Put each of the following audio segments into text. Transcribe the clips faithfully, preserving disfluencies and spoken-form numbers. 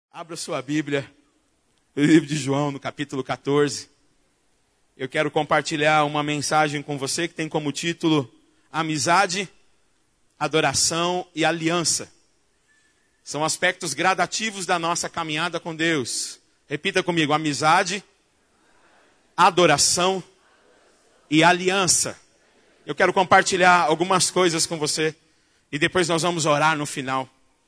Abra sua Bíblia, no livro de João, no capítulo quatorze. Eu quero compartilhar uma mensagem com você que tem como título Amizade, Adoração e Aliança. São aspectos gradativos da nossa caminhada com Deus. Repita comigo: amizade, adoração e aliança. Eu quero compartilhar algumas coisas com você e depois nós vamos orar no final.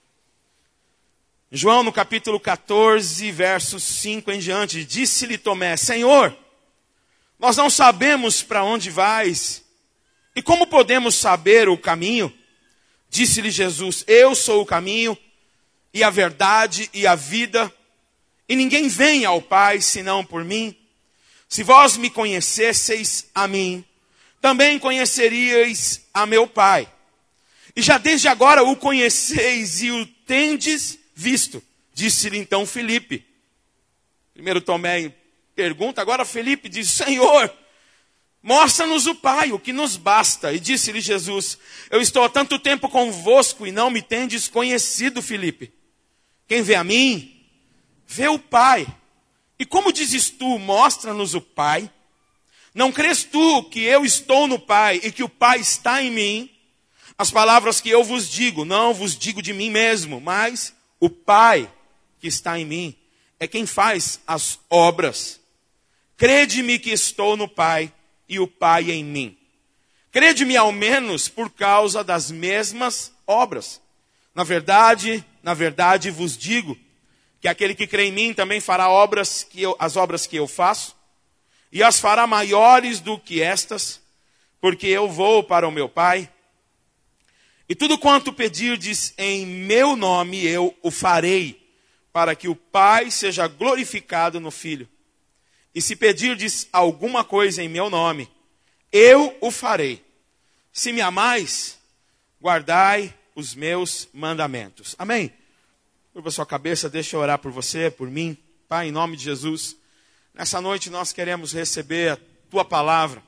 João, no capítulo quatorze, versos cinco em diante, disse-lhe Tomé: Senhor, nós não sabemos para onde vais, e como podemos saber o caminho? Disse-lhe Jesus: Eu sou o caminho, e a verdade, e a vida, e ninguém vem ao Pai, senão por mim. Se vós me conhecesseis a mim, também conheceríeis a meu Pai. E já desde agora o conheceis e o tendes visto. Disse-lhe então Filipe. Primeiro Tomé pergunta, agora Filipe diz: Senhor, mostra-nos o Pai, o que nos basta. E disse-lhe Jesus: Eu estou há tanto tempo convosco e não me tendes conhecido, Filipe. Quem vê a mim, vê o Pai. E como dizes tu, mostra-nos o Pai? Não crês tu que eu estou no Pai e que o Pai está em mim? As palavras que eu vos digo, não vos digo de mim mesmo, mas o Pai que está em mim é quem faz as obras. Crede-me que estou no Pai e o Pai em mim. Crede-me ao menos por causa das mesmas obras. Na verdade, na verdade vos digo que aquele que crê em mim também fará obras que eu, as obras que eu faço, e as fará maiores do que estas, porque eu vou para o meu Pai. E tudo quanto pedirdes em meu nome, eu o farei, para que o Pai seja glorificado no Filho. E se pedirdes alguma coisa em meu nome, eu o farei. Se me amais, guardai os meus mandamentos. Amém? Curva sua cabeça, deixa eu orar por você, por mim. Pai, em nome de Jesus, nessa noite nós queremos receber a tua palavra.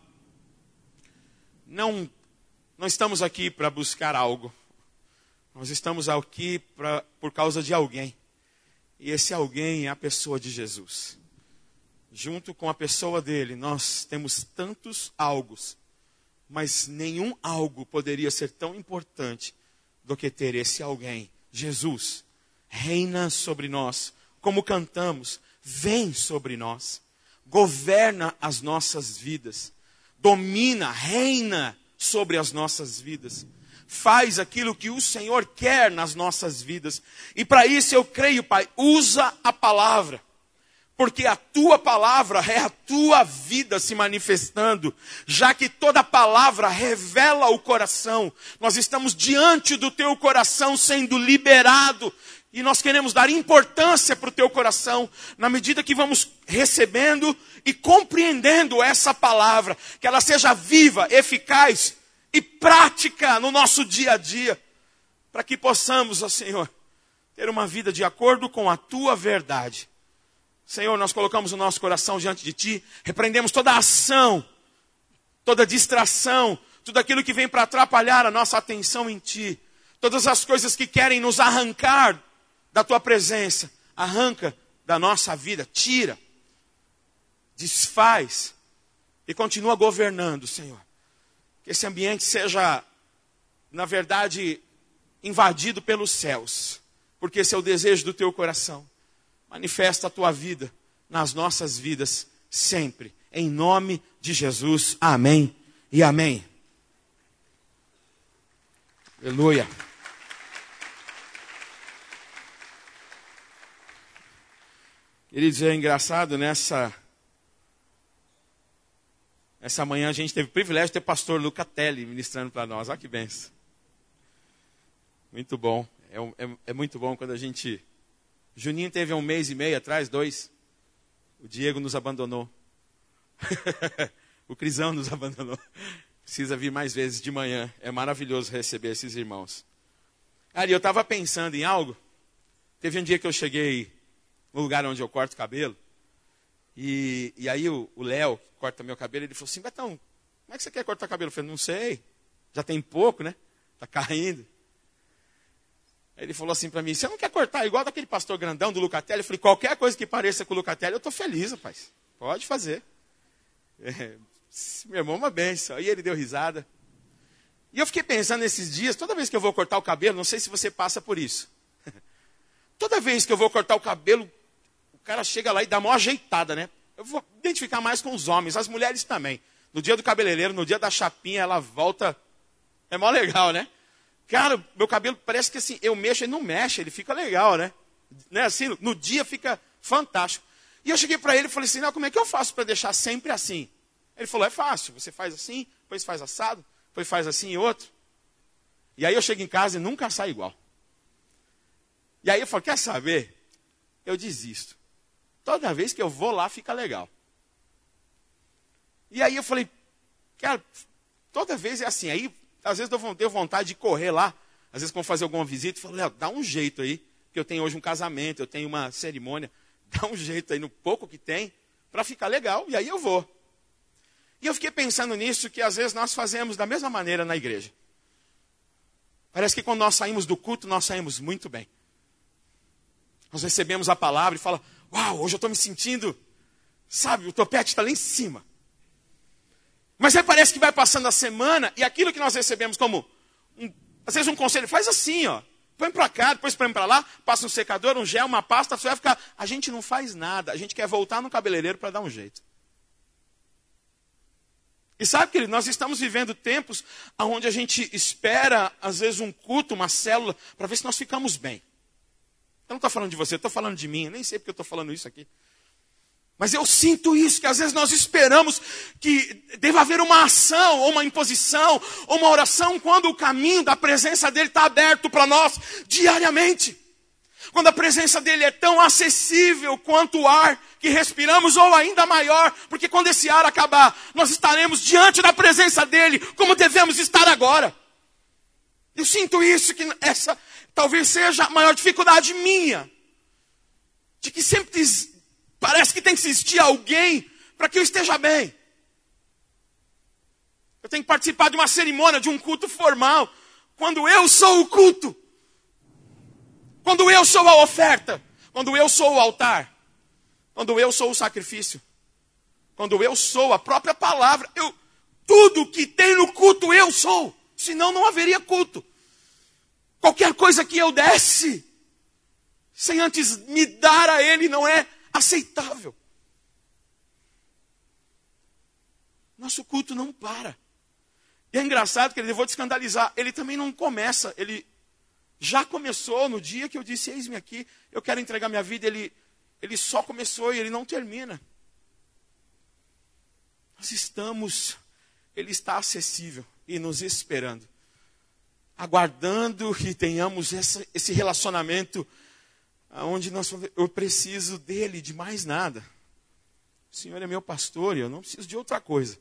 Não Não estamos aqui para buscar algo. Nós estamos aqui pra, por causa de alguém. E esse alguém é a pessoa de Jesus. Junto com a pessoa dele, nós temos tantos algos. Mas nenhum algo poderia ser tão importante do que ter esse alguém. Jesus reina sobre nós. Como cantamos, vem sobre nós. Governa as nossas vidas. Domina, reina sobre as nossas vidas. Faz aquilo que o Senhor quer nas nossas vidas. E para isso eu creio, Pai, usa a palavra. Porque a tua palavra é a tua vida se manifestando. Já que toda palavra revela o coração. Nós estamos diante do teu coração sendo liberado. E nós queremos dar importância para o teu coração, na medida que vamos recebendo e compreendendo essa palavra. Que ela seja viva, eficaz e prática no nosso dia a dia. Para que possamos, ó Senhor, ter uma vida de acordo com a tua verdade. Senhor, nós colocamos o nosso coração diante de ti. Repreendemos toda ação, toda distração, tudo aquilo que vem para atrapalhar a nossa atenção em ti. Todas as coisas que querem nos arrancar da tua presença, arranca da nossa vida, tira, desfaz e continua governando, Senhor. Que esse ambiente seja, na verdade, invadido pelos céus, porque esse é o desejo do teu coração. Manifesta a tua vida nas nossas vidas sempre, em nome de Jesus. Amém e amém. Aleluia. Queridos, é engraçado, nessa, essa manhã a gente teve o privilégio de ter o pastor Lucatelli ministrando para nós. Olha que benção. Muito bom. É, é, é muito bom quando a gente... Juninho teve um mês e meio atrás, dois. O Diego nos abandonou. O Crisão nos abandonou. Precisa vir mais vezes de manhã. É maravilhoso receber esses irmãos. Ari, eu estava pensando em algo. Teve um dia que eu cheguei no lugar onde eu corto cabelo. E, e aí o Léo, que corta meu cabelo, ele falou assim: Betão, como é que você quer cortar cabelo? Eu falei: não sei. Já tem pouco, né? Está caindo. Ele falou assim para mim, você não quer cortar igual daquele pastor grandão do Lucatelli? Eu falei, qualquer coisa que pareça com o Lucatelli, eu estou feliz, rapaz. Pode fazer. É, meu irmão, uma benção. Aí ele deu risada. E eu fiquei pensando nesses dias, toda vez que eu vou cortar o cabelo, não sei se você passa por isso. Toda vez que eu vou cortar o cabelo, o cara chega lá e dá uma ajeitada, né? Eu vou identificar mais com os homens, as mulheres também. No dia do cabeleireiro, no dia da chapinha, ela volta. É mó legal, né? Cara, meu cabelo parece que assim, eu mexo, ele não mexe, ele fica legal, né? né? Assim, no, no dia fica fantástico. E eu cheguei para ele e falei assim, não, como é que eu faço para deixar sempre assim? Ele falou, é fácil, você faz assim, depois faz assado, depois faz assim e outro. E aí eu chego em casa e nunca sai igual. E aí eu falo, quer saber? Eu desisto. Toda vez que eu vou lá, fica legal. E aí eu falei, cara, toda vez é assim. Aí, às vezes eu tenho vontade de correr lá. Às vezes quando fazer alguma visita, eu falo, Léo, dá um jeito aí. Porque eu tenho hoje um casamento, eu tenho uma cerimônia. Dá um jeito aí no pouco que tem, para ficar legal. E aí eu vou. E eu fiquei pensando nisso, que às vezes nós fazemos da mesma maneira na igreja. Parece que quando nós saímos do culto, nós saímos muito bem. Nós recebemos a palavra e fala, uau, hoje eu estou me sentindo, sabe, o topete está lá em cima. Mas aí parece que vai passando a semana e aquilo que nós recebemos como, um, às vezes um conselho, faz assim, ó. Põe para cá, depois põe para lá, passa um secador, um gel, uma pasta, você vai ficar... A gente não faz nada, a gente quer voltar no cabeleireiro para dar um jeito. E sabe, querido, nós estamos vivendo tempos onde a gente espera, às vezes, um culto, uma célula, para ver se nós ficamos bem. Eu não estou falando de você, eu estou falando de mim. Eu nem sei porque eu estou falando isso aqui. Mas eu sinto isso, que às vezes nós esperamos que deva haver uma ação, ou uma imposição, ou uma oração, quando o caminho da presença dele está aberto para nós diariamente. Quando a presença dele é tão acessível quanto o ar que respiramos, ou ainda maior, porque quando esse ar acabar, nós estaremos diante da presença dele, como devemos estar agora. Eu sinto isso, que essa talvez seja a maior dificuldade minha. De que sempre parece que tem que existir alguém para que eu esteja bem. Eu tenho que participar de uma cerimônia, de um culto formal, quando eu sou o culto. Quando eu sou a oferta. Quando eu sou o altar. Quando eu sou o sacrifício. Quando eu sou a própria palavra. Eu, tudo que tem no culto eu sou. Senão não haveria culto. Qualquer coisa que eu desse, sem antes me dar a ele, não é aceitável. Nosso culto não para. E é engraçado que ele, eu vou te escandalizar, ele também não começa, ele já começou no dia que eu disse, eis-me aqui, eu quero entregar minha vida, ele, ele só começou e ele não termina. Nós estamos, ele está acessível e nos esperando. Aguardando que tenhamos essa, esse relacionamento onde nós, eu preciso dele, de mais nada. O Senhor é meu pastor e eu não preciso de outra coisa.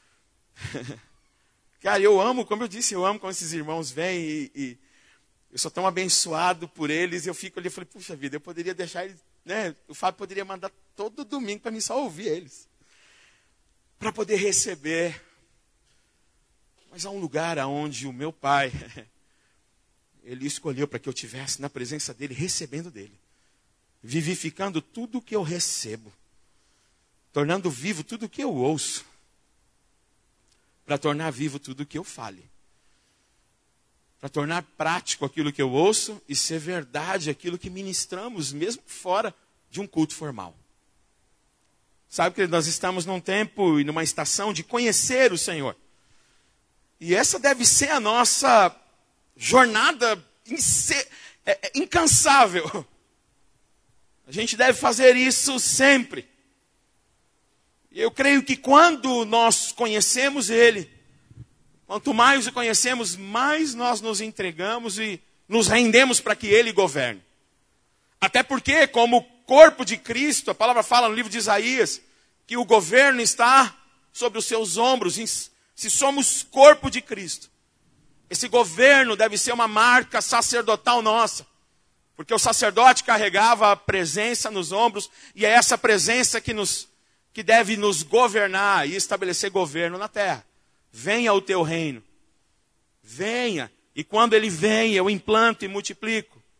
Cara, eu amo, como eu disse, eu amo quando esses irmãos vêm e, e eu sou tão abençoado por eles. Eu fico ali e falei, puxa vida, eu poderia deixar eles, né? O Fábio poderia mandar todo domingo para mim só ouvir eles. Para poder receber. Mas há um lugar onde o meu pai, ele escolheu para que eu estivesse na presença dele, recebendo dele. Vivificando tudo o que eu recebo. Tornando vivo tudo o que eu ouço. Para tornar vivo tudo o que eu fale. Para tornar prático aquilo que eu ouço e ser verdade aquilo que ministramos, mesmo fora de um culto formal. Sabe que nós estamos num tempo e numa estação de conhecer o Senhor. E essa deve ser a nossa jornada incansável. A gente deve fazer isso sempre. E eu creio que quando nós conhecemos Ele, quanto mais o conhecemos, mais nós nos entregamos e nos rendemos para que Ele governe. Até porque, como corpo de Cristo, a palavra fala no livro de Isaías, que o governo está sobre os seus ombros. Se somos corpo de Cristo, esse governo deve ser uma marca sacerdotal nossa. Porque o sacerdote carregava a presença nos ombros, e é essa presença que, nos, que deve nos governar e estabelecer governo na terra. Venha o teu reino. Venha. E quando ele vem, eu implanto e multiplico.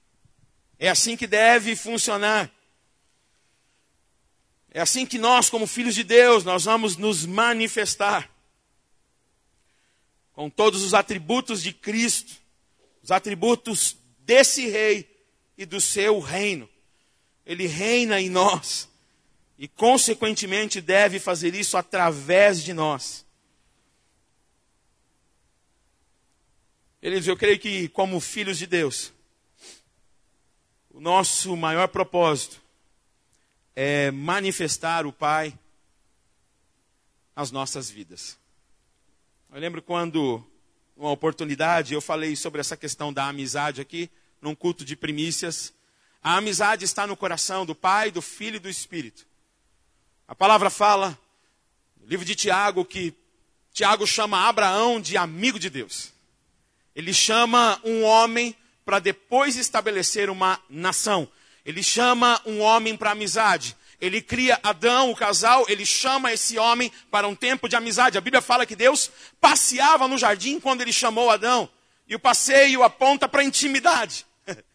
É assim que deve funcionar. É assim que nós, como filhos de Deus, nós vamos nos manifestar. Com todos os atributos de Cristo, os atributos desse rei e do seu reino. Ele reina em nós e, consequentemente, deve fazer isso através de nós. Ele diz, eu creio que, como filhos de Deus, o nosso maior propósito é manifestar o Pai nas nossas vidas. Eu lembro quando, uma oportunidade, eu falei sobre essa questão da amizade aqui, num culto de primícias. A amizade está no coração do Pai, do Filho e do Espírito. A palavra fala, no livro de Tiago, que Tiago chama Abraão de amigo de Deus. Ele chama um homem para depois estabelecer uma nação. Ele chama um homem para amizade. Ele cria Adão, o casal, ele chama esse homem para um tempo de amizade. A Bíblia fala que Deus passeava no jardim quando ele chamou Adão. E o passeio aponta para a intimidade.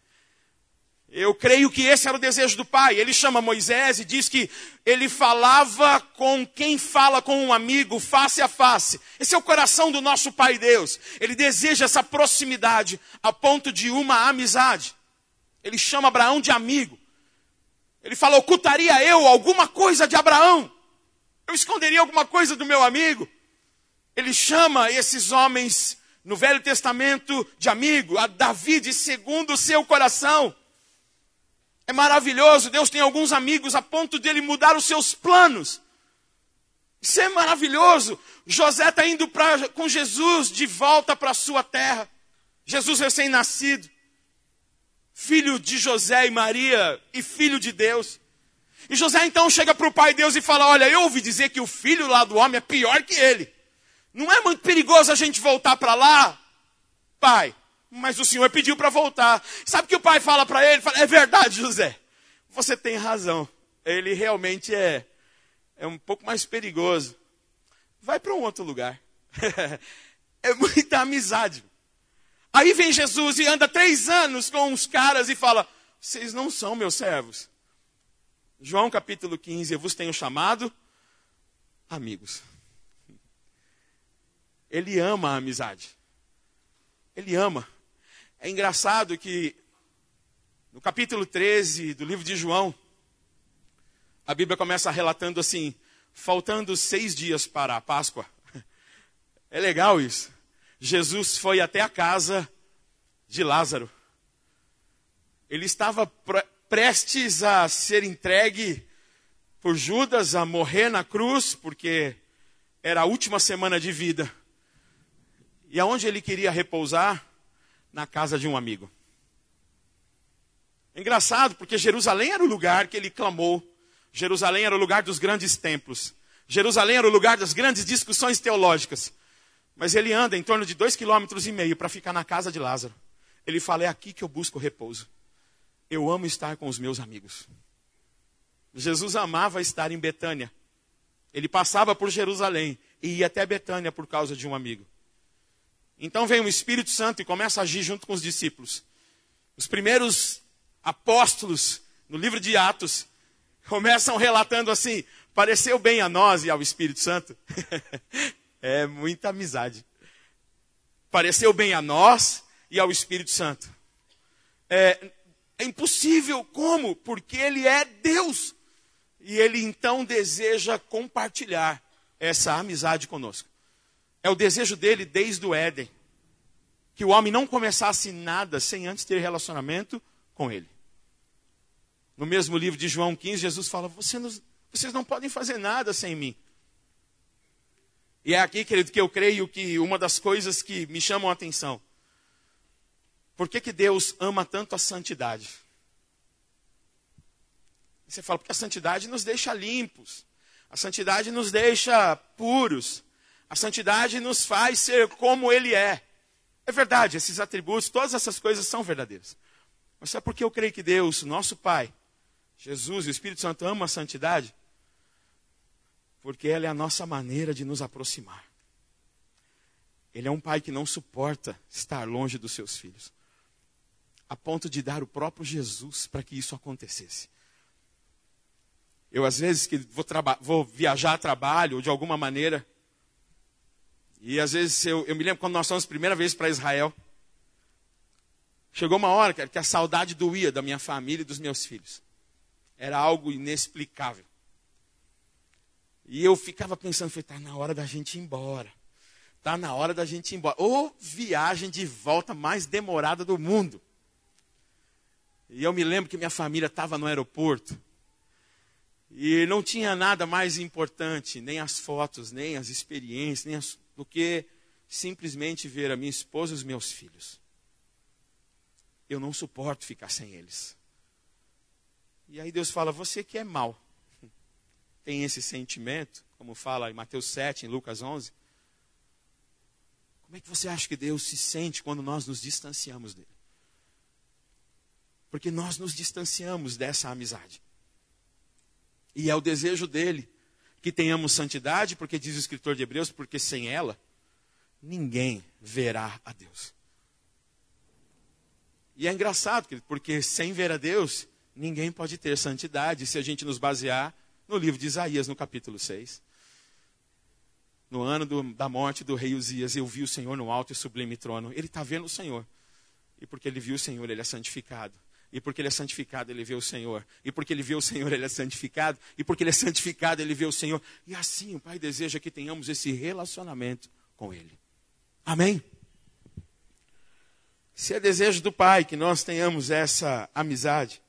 Eu creio que esse era o desejo do Pai. Ele chama Moisés e diz que ele falava com quem fala com um amigo, face a face. Esse é o coração do nosso Pai Deus. Ele deseja essa proximidade a ponto de uma amizade. Ele chama Abraão de amigo. Ele fala, ocultaria eu alguma coisa de Abraão? Eu esconderia alguma coisa do meu amigo? Ele chama esses homens no Velho Testamento de amigo. A Davi de segundo o seu coração. É maravilhoso, Deus tem alguns amigos a ponto de ele mudar os seus planos. Isso é maravilhoso. José está indo pra, com Jesus de volta para a sua terra. Jesus recém-nascido. Filho de José e Maria e filho de Deus. E José então chega para o pai Deus e fala, olha, eu ouvi dizer que o filho lá do homem é pior que ele. Não é muito perigoso a gente voltar para lá, pai? Mas o Senhor pediu para voltar. Sabe o que o pai fala para ele? Fala, é verdade, José. Você tem razão. Ele realmente é, é um pouco mais perigoso. Vai para um outro lugar. É muita amizade. Aí vem Jesus e anda três anos com uns caras e fala, vocês não são meus servos. João capítulo quinze, eu vos tenho chamado amigos. Ele ama a amizade. Ele ama. É engraçado que no capítulo treze do livro de João, a Bíblia começa relatando assim, faltando seis dias para a Páscoa. É legal isso. Jesus foi até a casa de Lázaro. Ele estava pre- prestes a ser entregue por Judas, a morrer na cruz, porque era a última semana de vida. E aonde ele queria repousar? Na casa de um amigo. É engraçado, porque Jerusalém era o lugar que ele clamou. Jerusalém era o lugar dos grandes templos. Jerusalém era o lugar das grandes discussões teológicas. Mas ele anda em torno de dois quilômetros e meio para ficar na casa de Lázaro. Ele fala, é aqui que eu busco repouso. Eu amo estar com os meus amigos. Jesus amava estar em Betânia. Ele passava por Jerusalém e ia até Betânia por causa de um amigo. Então vem o Espírito Santo e começa a agir junto com os discípulos. Os primeiros apóstolos, no livro de Atos, começam relatando assim, pareceu bem a nós e ao Espírito Santo. É muita amizade. Pareceu bem a nós e ao Espírito Santo. É, é impossível, como? Porque Ele é Deus. E Ele então deseja compartilhar essa amizade conosco. É o desejo dele desde o Éden. Que o homem não começasse nada sem antes ter relacionamento com Ele. No mesmo livro de João quinze, Jesus fala, Você não, vocês não podem fazer nada sem mim. E é aqui, querido, que eu creio que uma das coisas que me chamam a atenção. Por que que Deus ama tanto a santidade? Você fala, porque a santidade nos deixa limpos. A santidade nos deixa puros. A santidade nos faz ser como Ele é. É verdade, esses atributos, todas essas coisas são verdadeiras. Mas sabe por que eu creio que Deus, nosso Pai, Jesus e o Espírito Santo amam a santidade? Porque ela é a nossa maneira de nos aproximar. Ele é um pai que não suporta estar longe dos seus filhos. a ponto de dar o próprio Jesus para que isso acontecesse. Eu, às vezes, que vou, vou viajar a trabalho, ou de alguma maneira, e às vezes, eu, eu me lembro quando nós fomos a primeira vez para Israel, chegou uma hora que, que a saudade doía da minha família e dos meus filhos. Era algo inexplicável. E eu ficava pensando, está na hora da gente ir embora. Está na hora da gente ir embora. Ô viagem de volta mais demorada do mundo. E eu me lembro que minha família estava no aeroporto. E não tinha nada mais importante, nem as fotos, nem as experiências, nem as, do que simplesmente ver a minha esposa e os meus filhos. Eu não suporto ficar sem eles. E aí Deus fala, você que é mau, tem esse sentimento, como fala em Mateus sete, em Lucas onze. Como é que você acha que Deus se sente quando nós nos distanciamos dele? Porque nós nos distanciamos dessa amizade. E é o desejo dele que tenhamos santidade, porque diz o escritor de Hebreus, porque sem ela, ninguém verá a Deus. E é engraçado, porque sem ver a Deus, ninguém pode ter santidade, se a gente nos basear no livro de Isaías, no capítulo seis. No ano do, da morte do rei Uzias, eu vi o Senhor no alto e sublime trono. Ele está vendo o Senhor. E porque ele viu o Senhor, ele é santificado. E porque ele é santificado, ele vê o Senhor. E porque ele vê o Senhor, ele é santificado. E porque ele é santificado, ele vê o Senhor. E assim o Pai deseja que tenhamos esse relacionamento com ele. Amém? Se é desejo do Pai que nós tenhamos essa amizade,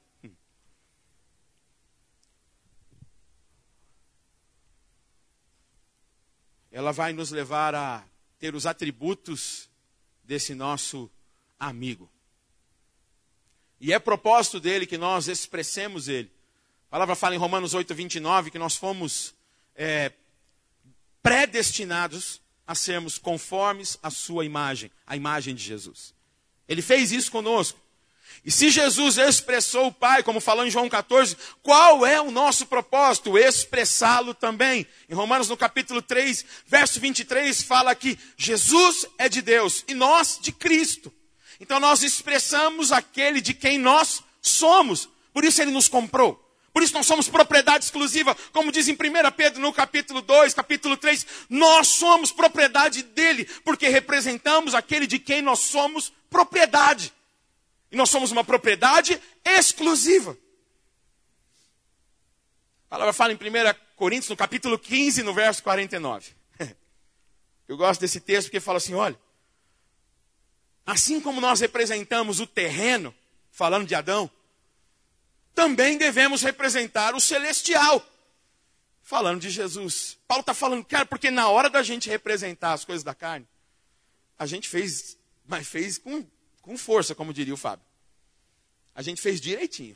ela vai nos levar a ter os atributos desse nosso amigo. E é propósito dele que nós expressemos ele. A palavra fala em Romanos oito, vinte e nove, que nós fomos é, predestinados a sermos conformes à sua imagem, a imagem de Jesus. Ele fez isso conosco. E se Jesus expressou o Pai, como falou em João catorze, qual é o nosso propósito? Expressá-lo também. Em Romanos, no capítulo três, verso vinte e três, fala que Jesus é de Deus e nós de Cristo. Então nós expressamos aquele de quem nós somos. Por isso ele nos comprou. Por isso nós somos propriedade exclusiva. Como diz em primeira Pedro, no capítulo dois, capítulo três, nós somos propriedade dele, porque representamos aquele de quem nós somos propriedade. E nós somos uma propriedade exclusiva. A palavra fala em primeira Coríntios, no capítulo quinze, no verso quarenta e nove. Eu gosto desse texto porque fala assim, olha, assim como nós representamos o terreno, falando de Adão, também devemos representar o celestial, falando de Jesus. Paulo está falando, cara, porque na hora da gente representar as coisas da carne, a gente fez, mas fez com, com força, como diria o Fábio. A gente fez direitinho.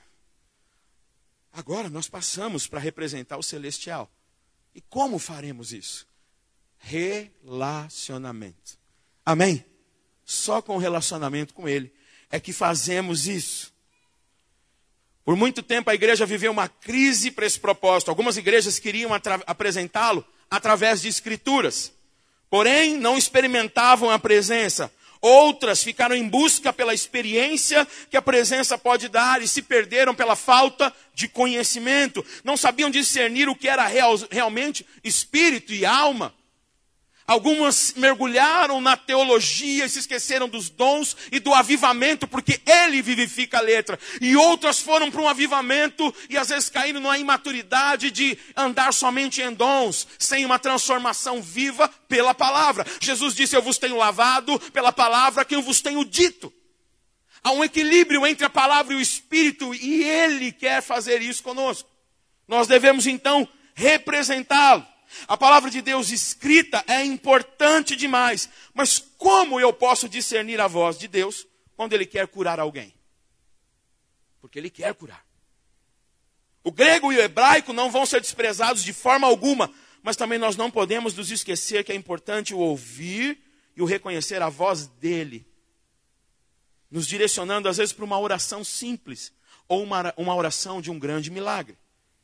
Agora nós passamos para representar o celestial. E como faremos isso? Relacionamento. Amém? Só com relacionamento com ele é que fazemos isso. Por muito tempo a igreja viveu uma crise para esse propósito. Algumas igrejas queriam atra- apresentá-lo através de escrituras. Porém, não experimentavam a presença. Outras ficaram em busca pela experiência que a presença pode dar e se perderam pela falta de conhecimento. Não sabiam discernir o que era real, realmente espírito e alma. Algumas mergulharam na teologia e se esqueceram dos dons e do avivamento, porque ele vivifica a letra. E outras foram para um avivamento e às vezes caíram numa imaturidade de andar somente em dons, sem uma transformação viva pela palavra. Jesus disse, eu vos tenho lavado pela palavra que eu vos tenho dito. Há um equilíbrio entre a palavra e o Espírito e ele quer fazer isso conosco. Nós devemos então representá-lo. A palavra de Deus escrita é importante demais. Mas como eu posso discernir a voz de Deus quando ele quer curar alguém? Porque ele quer curar. O grego e o hebraico não vão ser desprezados de forma alguma. Mas também nós não podemos nos esquecer que é importante o ouvir e o reconhecer a voz dele. Nos direcionando às vezes para uma oração simples. Ou uma, uma oração de um grande milagre.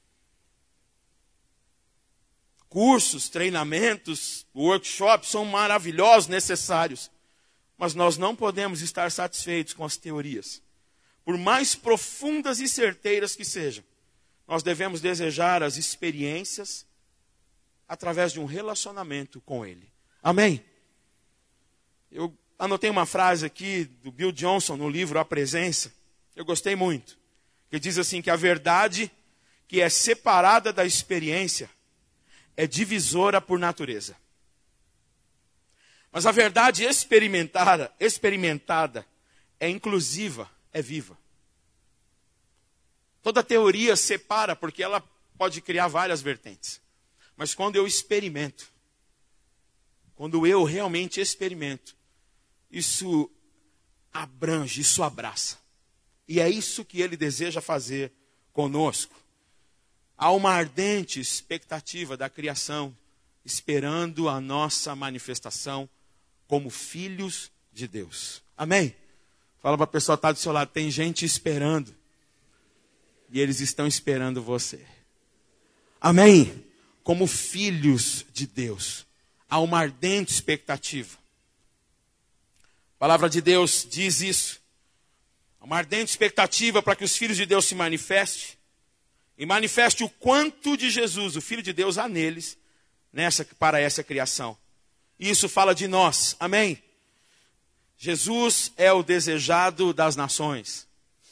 Cursos, treinamentos, workshops são maravilhosos, necessários. Mas nós não podemos estar satisfeitos com as teorias. por mais profundas e certeiras que sejam, nós devemos desejar as experiências através de um relacionamento com Ele. Amém? Eu anotei uma frase aqui do Bill Johnson no livro A Presença. Eu gostei muito. Que diz assim que a verdade que é separada da experiência é divisora por natureza. Mas a verdade experimentada, experimentada é inclusiva, é viva. Toda teoria separa porque ela pode criar várias vertentes. Mas quando eu experimento, quando eu realmente experimento, isso abrange, isso abraça. E é isso que Ele deseja fazer conosco. Há uma ardente expectativa da criação, esperando a nossa manifestação como filhos de Deus. Amém? Fala para a pessoa que está do seu lado, tem gente esperando. E eles estão esperando você. Amém? Como filhos de Deus. Há uma ardente expectativa. A palavra de Deus diz isso. Há uma ardente expectativa para que os filhos de Deus se manifestem. E manifeste o quanto de Jesus, o Filho de Deus, há neles, nessa, para essa criação. E isso fala de nós. Amém? Jesus é o desejado das nações.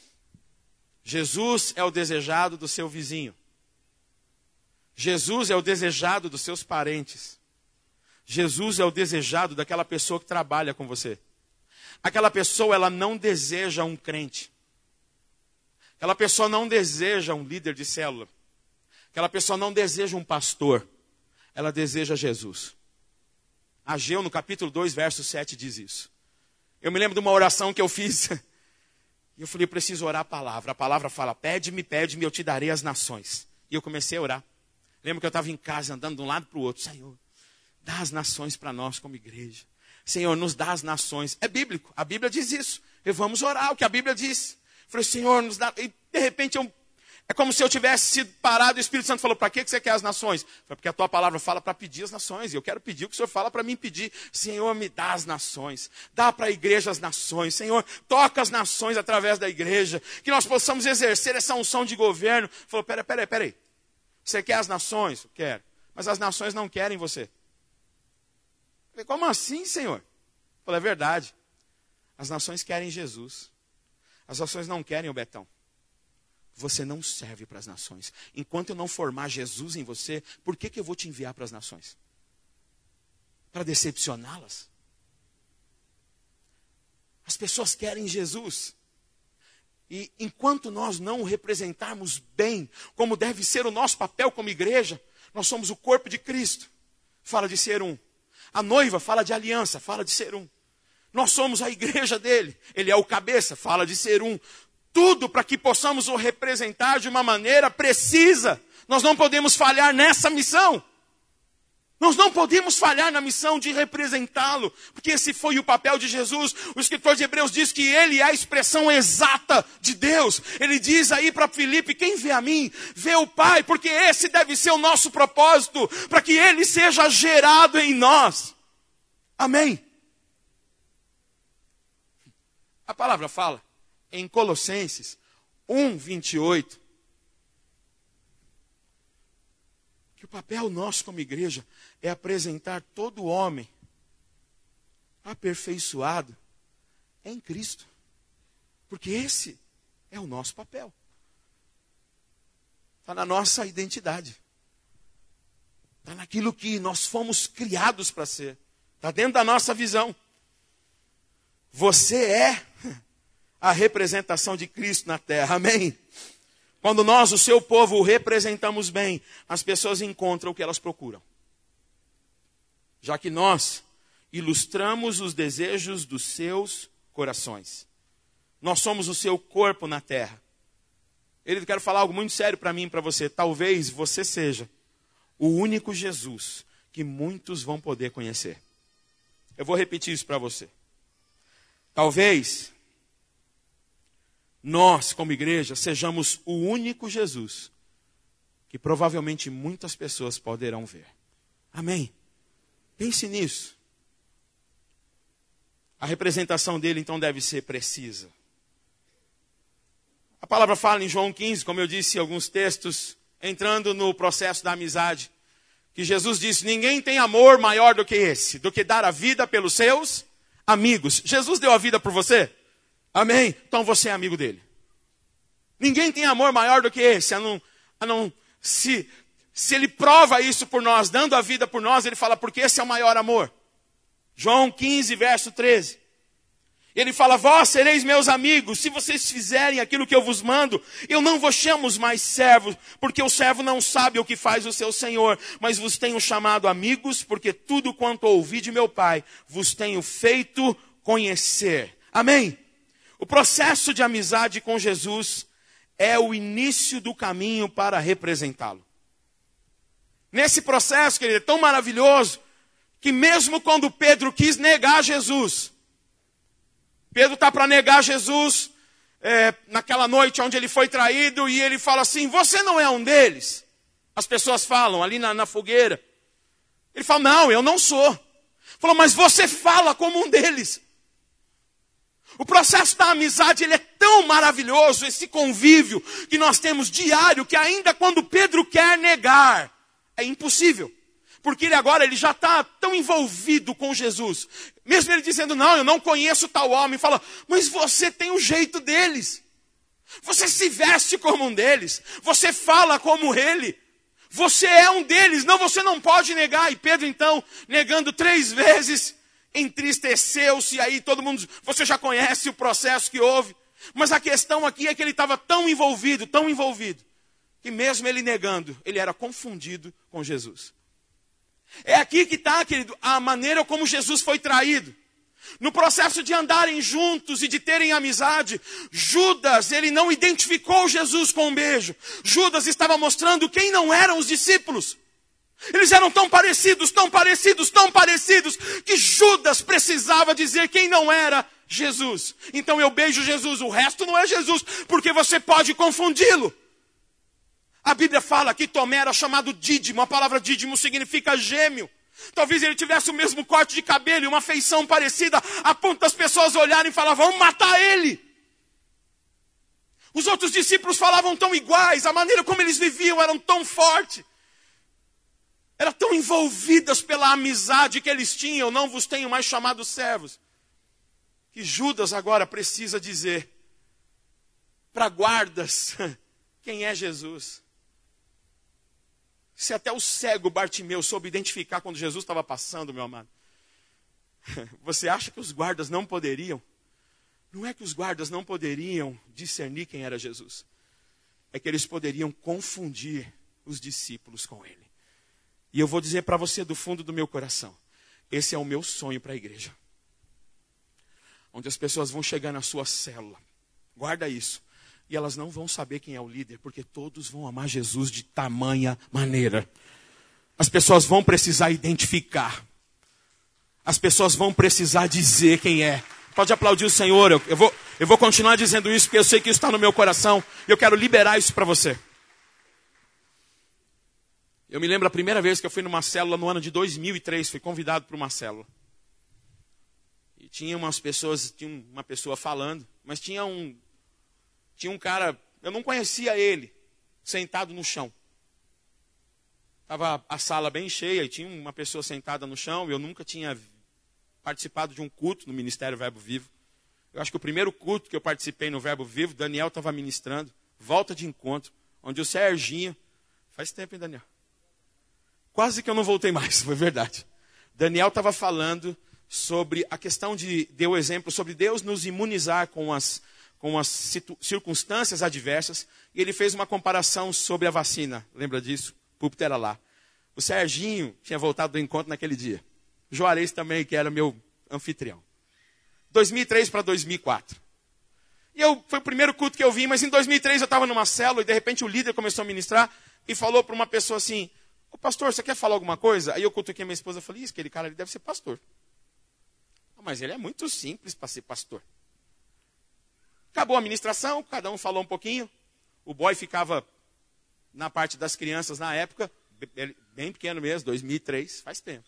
Jesus é o desejado do seu vizinho. Jesus é o desejado dos seus parentes. Jesus é o desejado daquela pessoa que trabalha com você. Aquela pessoa, ela não deseja um crente. Aquela pessoa não deseja um líder de célula. Aquela pessoa não deseja um pastor. Ela deseja Jesus. Ageu, no capítulo dois, verso sete, diz isso. Eu me lembro de uma oração que eu fiz. E eu falei, eu preciso orar a palavra. A palavra fala, pede-me, pede-me, eu te darei as nações. E eu comecei a orar. Lembro que eu estava em casa, andando de um lado para o outro. Senhor, dá as nações para nós como igreja. Senhor, nos dá as nações. É bíblico, a Bíblia diz isso. E vamos orar o que a Bíblia diz. Eu falei, Senhor, nos dá... E de repente, eu... é como se eu tivesse sido parado. E o Espírito Santo falou, para que você quer as nações? Eu falei, porque a tua palavra fala para pedir as nações. E eu quero pedir o que o Senhor fala para mim pedir. Senhor, me dá as nações. Dá para a igreja as nações. Senhor, toca as nações através da igreja. Que nós possamos exercer essa unção de governo. Ele falou, peraí, peraí, peraí. Você quer as nações? Eu quero. Mas as nações não querem você. Eu falei, como assim, Senhor? Eu falei, é verdade. As nações querem Jesus. As nações não querem o Betão. Você não serve para as nações. Enquanto eu não formar Jesus em você, por que, que eu vou te enviar para as nações? Para decepcioná-las? As pessoas querem Jesus. E enquanto nós não o representarmos bem, como deve ser o nosso papel como igreja, nós somos o corpo de Cristo. Fala de ser um. A noiva fala de aliança, fala de ser um. Nós somos a igreja dele. Ele é o cabeça, fala de ser um. Tudo para que possamos o representar de uma maneira precisa. Nós não podemos falhar nessa missão. Nós não podemos falhar na missão de representá-lo. Porque esse foi o papel de Jesus. O escritor de Hebreus diz que ele é a expressão exata de Deus. Ele diz aí para Filipe, quem vê a mim, vê o Pai. Porque esse deve ser o nosso propósito. Para que ele seja gerado em nós. Amém. A palavra fala em Colossenses um, vinte e oito, que o papel nosso como igreja é apresentar todo homem aperfeiçoado em Cristo. Porque esse é o nosso papel. Está na nossa identidade. Está naquilo que nós fomos criados para ser. Está dentro da nossa visão. Você é a representação de Cristo na terra. Amém? Quando nós, o seu povo, o representamos bem, as pessoas encontram o que elas procuram. Já que nós ilustramos os desejos dos seus corações. Nós somos o seu corpo na terra. Ele quer falar algo muito sério para mim e para você. Talvez você seja o único Jesus que muitos vão poder conhecer. Eu vou repetir isso para você. Talvez nós, como igreja, sejamos o único Jesus que provavelmente muitas pessoas poderão ver. Amém? Pense nisso. A representação dele, então, deve ser precisa. A palavra fala em João quinze, como eu disse em alguns textos, entrando no processo da amizade, que Jesus disse, ninguém tem amor maior do que esse, do que dar a vida pelos seus amigos. Jesus deu a vida por você? Amém? Então você é amigo dele. Ninguém tem amor maior do que esse, a não, a não se, se ele prova isso por nós, dando a vida por nós, ele fala, porque esse é o maior amor. João quinze, verso treze. Ele fala, vós sereis meus amigos, se vocês fizerem aquilo que eu vos mando, eu não vos chamo mais servos, porque o servo não sabe o que faz o seu senhor, mas vos tenho chamado amigos, porque tudo quanto ouvi de meu Pai, vos tenho feito conhecer. Amém? O processo de amizade com Jesus é o início do caminho para representá-lo. Nesse processo, querido, é tão maravilhoso, que mesmo quando Pedro quis negar Jesus, Pedro está para negar Jesus é, naquela noite onde ele foi traído, e ele fala assim, você não é um deles? As pessoas falam ali na, na fogueira. Ele fala, não, eu não sou. Falou, mas você fala como um deles. O processo da amizade, ele é tão maravilhoso, esse convívio que nós temos diário, que ainda quando Pedro quer negar, é impossível. Porque ele agora ele já está tão envolvido com Jesus. Mesmo ele dizendo, não, eu não conheço tal homem. Fala, mas você tem o jeito deles. Você se veste como um deles. Você fala como ele. Você é um deles. Não, você não pode negar. E Pedro então, negando três vezes, entristeceu-se. E aí todo mundo, você já conhece o processo que houve. Mas a questão aqui é que ele estava tão envolvido, tão envolvido, que mesmo ele negando, ele era confundido com Jesus. É aqui que está, querido, a maneira como Jesus foi traído. No processo de andarem juntos e de terem amizade, Judas, ele não identificou Jesus com um beijo. Judas estava mostrando quem não eram os discípulos. Eles eram tão parecidos, tão parecidos, tão parecidos, que Judas precisava dizer quem não era Jesus. Então eu beijo Jesus, o resto não é Jesus, porque você pode confundi-lo. A Bíblia fala que Tomé era chamado Dídimo. A palavra Dídimo significa gêmeo. Talvez ele tivesse o mesmo corte de cabelo e uma feição parecida, a ponto das pessoas olharem e falar, vamos matar ele. Os outros discípulos falavam tão iguais, a maneira como eles viviam era tão forte. Eram tão envolvidas pela amizade que eles tinham, não vos tenho mais chamado servos. Que Judas agora precisa dizer para guardas quem é Jesus. Se até o cego Bartimeu soube identificar quando Jesus estava passando, meu amado. Você acha que os guardas não poderiam? Não é que os guardas não poderiam discernir quem era Jesus. É que eles poderiam confundir os discípulos com ele. E eu vou dizer para você do fundo do meu coração. Esse é o meu sonho para a igreja. Onde as pessoas vão chegar na sua célula. Guarda isso. E elas não vão saber quem é o líder, porque todos vão amar Jesus de tamanha maneira. As pessoas vão precisar identificar. As pessoas vão precisar dizer quem é. Pode aplaudir o Senhor. Eu, eu, vou, eu vou continuar dizendo isso, porque eu sei que isso está no meu coração. E eu quero liberar isso para você. Eu me lembro a primeira vez que eu fui numa célula no ano de dois mil e três. Fui convidado para uma célula. E tinha umas pessoas, tinha uma pessoa falando, mas tinha um... Tinha um cara, eu não conhecia ele, sentado no chão. Estava a sala bem cheia e tinha uma pessoa sentada no chão. Eu nunca tinha participado de um culto no Ministério Verbo Vivo. Eu acho que o primeiro culto que eu participei no Verbo Vivo, Daniel estava ministrando, volta de encontro, onde o Serginho... Faz tempo, hein, Daniel? Quase que eu não voltei mais, foi verdade. Daniel estava falando sobre a questão de... Deu exemplo sobre Deus nos imunizar com as... com as circunstâncias adversas, e ele fez uma comparação sobre a vacina. Lembra disso? O púlpito era lá. O Serginho tinha voltado do encontro naquele dia. O Juarez também, que era meu anfitrião. dois mil e três para dois mil e quatro. E eu, foi o primeiro culto que eu vim, mas em dois mil e três eu estava numa célula, e de repente o líder começou a ministrar, e falou para uma pessoa assim, ô pastor, você quer falar alguma coisa? Aí eu cutuquei minha esposa e falei, isso, aquele cara ali deve ser pastor. Mas ele é muito simples para ser pastor. Acabou a ministração, cada um falou um pouquinho. O boy ficava na parte das crianças na época, bem pequeno mesmo, dois mil e três, faz tempo.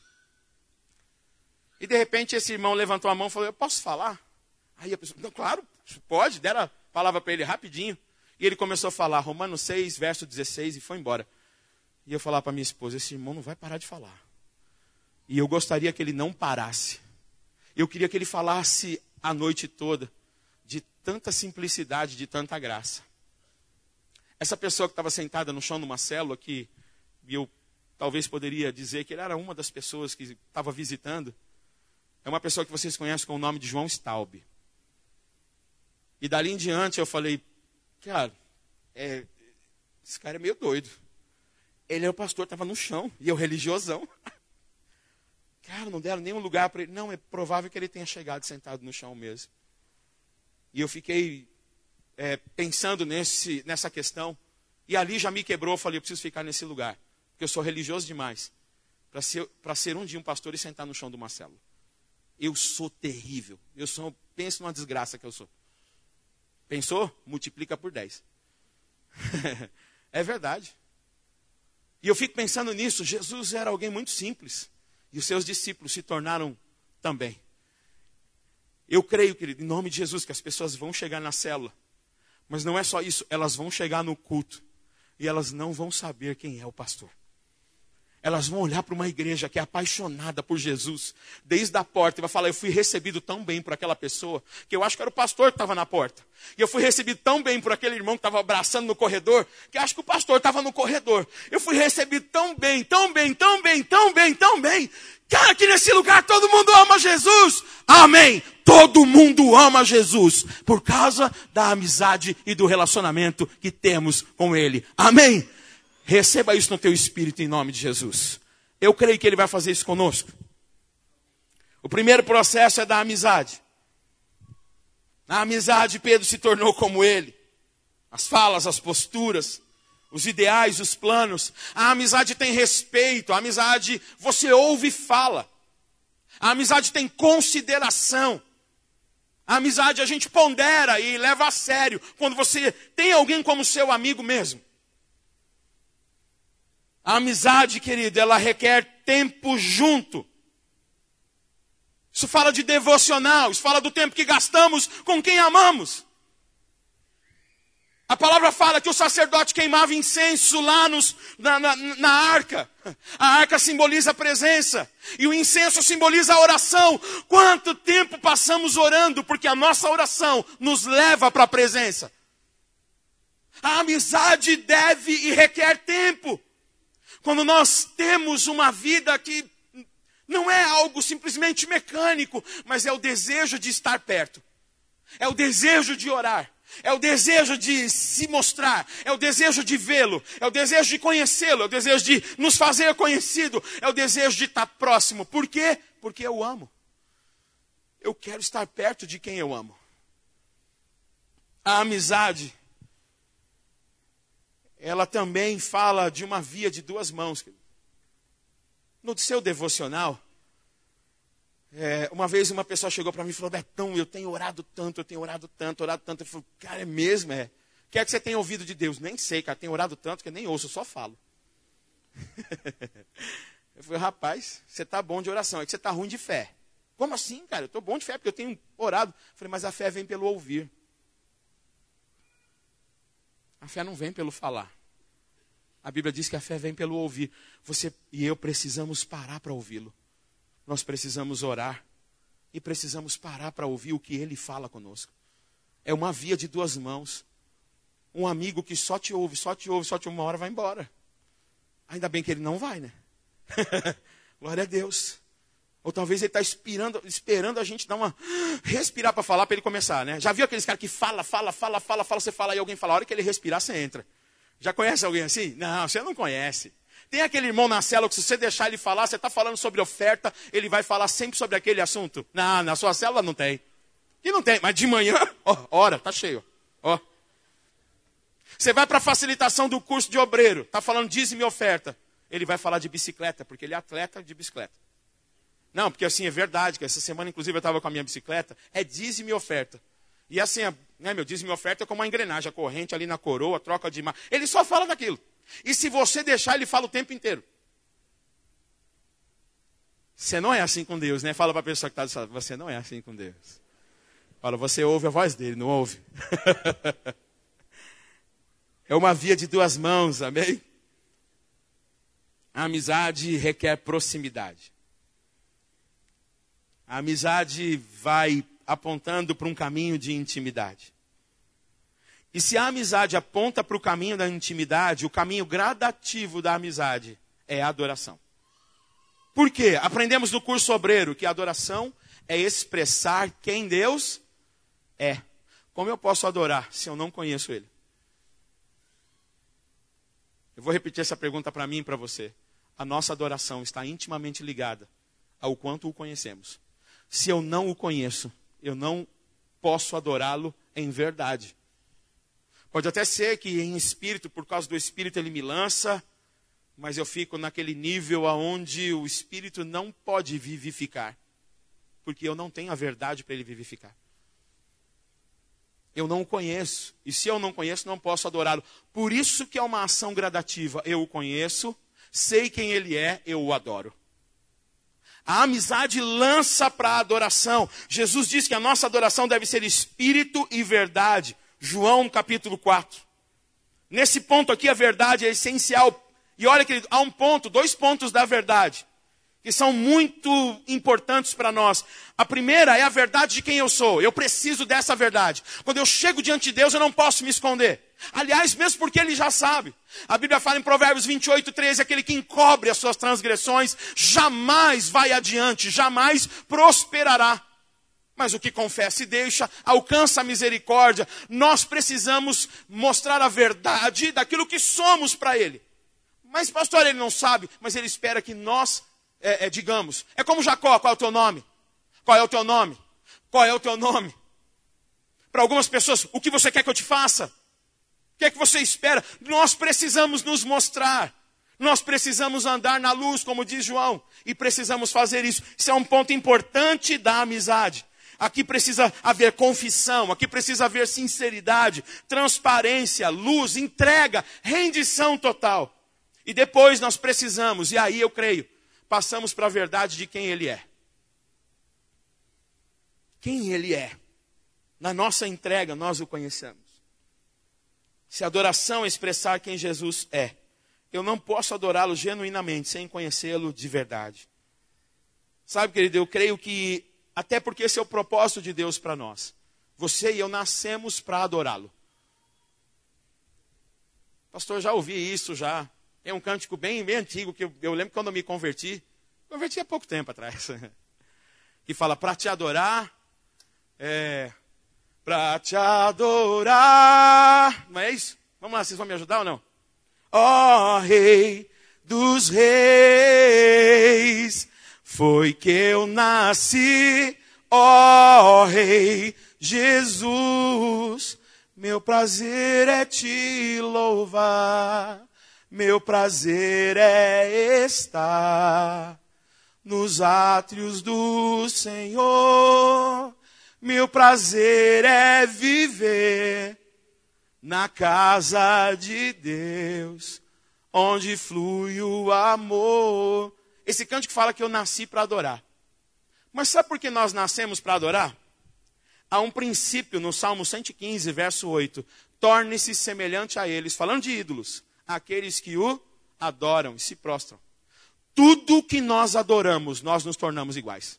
E de repente esse irmão levantou a mão e falou, eu posso falar? Aí a pessoa, não, claro, pode, deram a palavra para ele rapidinho. E ele começou a falar Romanos seis, verso dezesseis, e foi embora. E eu falava para minha esposa, esse irmão não vai parar de falar. E eu gostaria que ele não parasse. Eu queria que ele falasse a noite toda, de tanta simplicidade, de tanta graça. Essa pessoa que estava sentada no chão numa célula, que eu talvez poderia dizer que ele era uma das pessoas que estava visitando, é uma pessoa que vocês conhecem com o nome de João Staub. E dali em diante eu falei, cara, é, esse cara é meio doido. Ele é o pastor, estava no chão, e eu religiosão. Cara, não deram nenhum lugar para ele. Não, é provável que ele tenha chegado sentado no chão mesmo. E eu fiquei é, pensando nesse, nessa questão. E ali já me quebrou, eu falei, eu preciso ficar nesse lugar. Porque eu sou religioso demais para ser, para ser um dia um pastor e sentar no chão de uma célula. Eu sou terrível. Eu sou, penso numa desgraça que eu sou. Pensou? Multiplica por dez. É verdade. E eu fico pensando nisso. Jesus era alguém muito simples. E os seus discípulos se tornaram também. Eu creio, querido, em nome de Jesus, que as pessoas vão chegar na célula. Mas não é só isso. Elas vão chegar no culto. E elas não vão saber quem é o pastor. Elas vão olhar para uma igreja que é apaixonada por Jesus, desde a porta, e vai falar, eu fui recebido tão bem por aquela pessoa, que eu acho que era o pastor que estava na porta. E eu fui recebido tão bem por aquele irmão que estava abraçando no corredor, que eu acho que o pastor estava no corredor. Eu fui recebido tão bem, tão bem, tão bem, tão bem, tão bem. Cara, aqui nesse lugar todo mundo ama Jesus. Amém. Todo mundo ama Jesus, por causa da amizade e do relacionamento que temos com Ele. Amém. Receba isso no teu espírito em nome de Jesus. Eu creio que Ele vai fazer isso conosco. O primeiro processo é da amizade. Na amizade, Pedro se tornou como Ele. As falas, as posturas, os ideais, os planos. A amizade tem respeito. A amizade, você ouve e fala. A amizade tem consideração. A amizade a gente pondera e leva a sério. Quando você tem alguém como seu amigo mesmo. A amizade, querido, ela requer tempo junto. Isso fala de devocional, isso fala do tempo que gastamos com quem amamos. A palavra fala que o sacerdote queimava incenso lá nos, na, na, na arca. A arca simboliza a presença. E o incenso simboliza a oração. Quanto tempo passamos orando, porque a nossa oração nos leva para a presença. A amizade deve e requer tempo. Quando nós temos uma vida que não é algo simplesmente mecânico, mas é o desejo de estar perto. É o desejo de orar. É o desejo de se mostrar. É o desejo de vê-lo. É o desejo de conhecê-lo. É o desejo de nos fazer conhecido. É o desejo de estar próximo. Por quê? Porque eu amo. Eu quero estar perto de quem eu amo. A amizade, ela também fala de uma via de duas mãos. No seu devocional, é, uma vez uma pessoa chegou para mim e falou, Betão, eu tenho orado tanto, eu tenho orado tanto, orado tanto. Eu falei, cara, é mesmo? É. O que é que você tem ouvido de Deus? Nem sei, cara, tenho orado tanto que eu nem ouço, eu só falo. Eu falei, rapaz, você está bom de oração, é que você está ruim de fé. Como assim, cara? Eu estou bom de fé porque eu tenho orado. Eu falei, mas a fé vem pelo ouvir. A fé não vem pelo falar. A Bíblia diz que a fé vem pelo ouvir. Você e eu precisamos parar para ouvi-lo. Nós precisamos orar. E precisamos parar para ouvir o que Ele fala conosco. É uma via de duas mãos. Um amigo que só te ouve, só te ouve, só te ouve, uma hora vai embora. Ainda bem que ele não vai, né? Glória a Deus. Ou talvez ele está esperando, esperando a gente dar uma... respirar para falar, para ele começar, né? Já viu aqueles caras que fala, fala, fala, fala, fala, você fala e alguém fala, a hora que ele respirar, você entra. Já conhece alguém assim? Não, você não conhece. Tem aquele irmão na célula que se você deixar ele falar, você está falando sobre oferta, ele vai falar sempre sobre aquele assunto. Não, na sua célula não tem. E não tem, mas de manhã, ó, hora, tá cheio. Ó. Você vai para a facilitação do curso de obreiro, está falando dízimo e oferta. Ele vai falar de bicicleta, porque ele é atleta de bicicleta. Não, porque assim, é verdade, que essa semana, inclusive, eu estava com a minha bicicleta, é dízimo e oferta. E assim, né, meu dízimo e oferta é como uma engrenagem, a corrente ali na coroa, troca de mar. Ele só fala daquilo. E se você deixar, ele fala o tempo inteiro. Você não é assim com Deus, né? Fala para a pessoa que está do lado, você não é assim com Deus. Fala, você ouve a voz dele, não ouve? É uma via de duas mãos, amém? A amizade requer proximidade. A amizade vai apontando para um caminho de intimidade. E se a amizade aponta para o caminho da intimidade, o caminho gradativo da amizade é a adoração. Por quê? Aprendemos no curso obreiro que a adoração é expressar quem Deus é. Como eu posso adorar se eu não conheço Ele? Eu vou repetir essa pergunta para mim e para você. A nossa adoração está intimamente ligada ao quanto o conhecemos. Se eu não o conheço, eu não posso adorá-lo em verdade. Pode até ser que em espírito, por causa do espírito, ele me lança, mas eu fico naquele nível onde o espírito não pode vivificar, porque eu não tenho a verdade para ele vivificar. Eu não o conheço, e se eu não conheço, não posso adorá-lo. Por isso que é uma ação gradativa. Eu o conheço, sei quem ele é, eu o adoro. A amizade lança para a adoração. Jesus diz que a nossa adoração deve ser espírito e verdade. João capítulo quatro. Nesse ponto aqui a verdade é essencial. E olha, querido, há um ponto, dois pontos da verdade, que são muito importantes para nós. A primeira é a verdade de quem eu sou. Eu preciso dessa verdade. Quando eu chego diante de Deus, eu não posso me esconder. Aliás, mesmo porque Ele já sabe. A Bíblia fala em Provérbios vinte e oito, treze, aquele que encobre as suas transgressões, jamais vai adiante, jamais prosperará. Mas o que confessa e deixa, alcança a misericórdia. Nós precisamos mostrar a verdade daquilo que somos para Ele. Mas pastor, Ele não sabe, mas Ele espera que nós É, é, digamos, é como Jacó, qual é o teu nome? Qual é o teu nome? Qual é o teu nome? Para algumas pessoas, o que você quer que eu te faça? O que é que você espera? Nós precisamos nos mostrar. Nós precisamos andar na luz, como diz João. E precisamos fazer isso. Isso é um ponto importante da amizade. Aqui precisa haver confissão, aqui precisa haver sinceridade, transparência, luz, entrega, rendição total. E depois nós precisamos, e aí eu creio, passamos para a verdade de quem Ele é. Quem Ele é. Na nossa entrega, nós o conhecemos. Se a adoração é expressar quem Jesus é, eu não posso adorá-lo genuinamente, sem conhecê-lo de verdade. Sabe, querido, eu creio que, até porque esse é o propósito de Deus para nós. Você e eu nascemos para adorá-lo. Pastor, já ouvi isso já. É um cântico bem, bem antigo, que eu, eu lembro quando eu me converti. Converti há pouco tempo atrás. Que fala, para te adorar, é, para te adorar. Não é isso? Vamos lá, vocês vão me ajudar ou não? Ó Rei dos Reis, foi que eu nasci. Ó Rei Jesus, meu prazer é te louvar. Meu prazer é estar nos átrios do Senhor. Meu prazer é viver na casa de Deus, onde flui o amor. Esse cântico fala que eu nasci para adorar. Mas sabe por que nós nascemos para adorar? Há um princípio no Salmo cento e quinze, verso oito. Torne-se semelhante a eles, falando de ídolos, aqueles que o adoram e se prostram. Tudo que nós adoramos, nós nos tornamos iguais.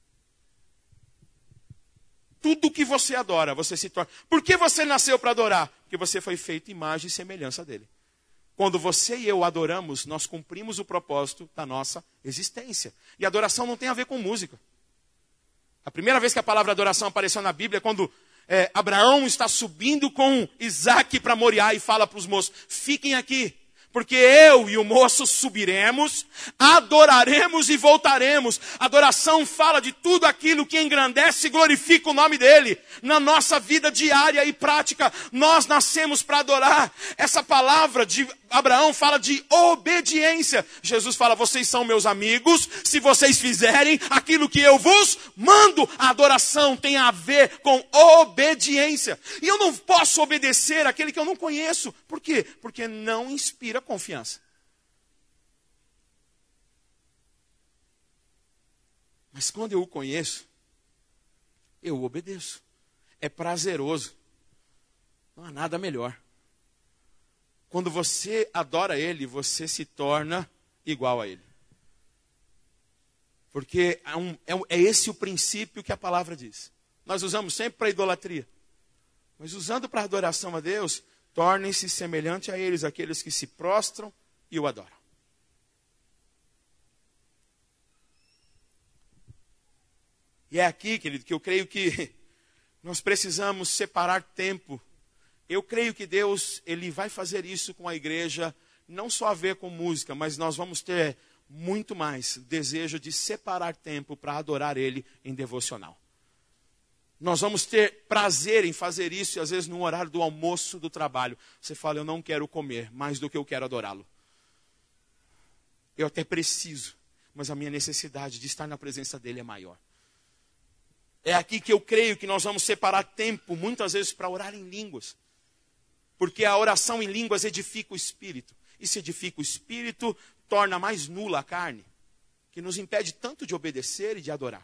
Tudo que você adora, você se torna. Por que você nasceu para adorar? Porque você foi feito imagem e semelhança dele. Quando você e eu adoramos, nós cumprimos o propósito da nossa existência. E adoração não tem a ver com música. A primeira vez que a palavra adoração apareceu na Bíblia é quando é, Abraão está subindo com Isaac para Moriá e fala para os moços, fiquem aqui. Porque eu e o moço subiremos, adoraremos e voltaremos. Adoração fala de tudo aquilo que engrandece e glorifica o nome dele. Na nossa vida diária e prática, nós nascemos para adorar. Essa palavra de Abraão fala de obediência. Jesus fala, vocês são meus amigos, se vocês fizerem aquilo que eu vos mando. A adoração tem a ver com obediência. E eu não posso obedecer àquele que eu não conheço. Por quê? Porque não inspira confiança. Mas quando eu o conheço, eu obedeço. É prazeroso. Não há nada melhor. Quando você adora Ele, você se torna igual a Ele. Porque é, um, é, um, é esse o princípio que a palavra diz. Nós usamos sempre para idolatria. Mas usando para adoração a Deus, tornem-se semelhante a eles, aqueles que se prostram e o adoram. E é aqui, querido, que eu creio que nós precisamos separar tempo. Eu creio que Deus, Ele vai fazer isso com a igreja, não só a ver com música, mas nós vamos ter muito mais desejo de separar tempo para adorar Ele em devocional. Nós vamos ter prazer em fazer isso, e às vezes no horário do almoço do trabalho. Você fala, eu não quero comer mais do que eu quero adorá-lo. Eu até preciso, mas a minha necessidade de estar na presença dEle é maior. É aqui que eu creio que nós vamos separar tempo, muitas vezes, para orar em línguas. Porque a oração em línguas edifica o espírito. E se edifica o espírito, torna mais nula a carne, que nos impede tanto de obedecer e de adorar.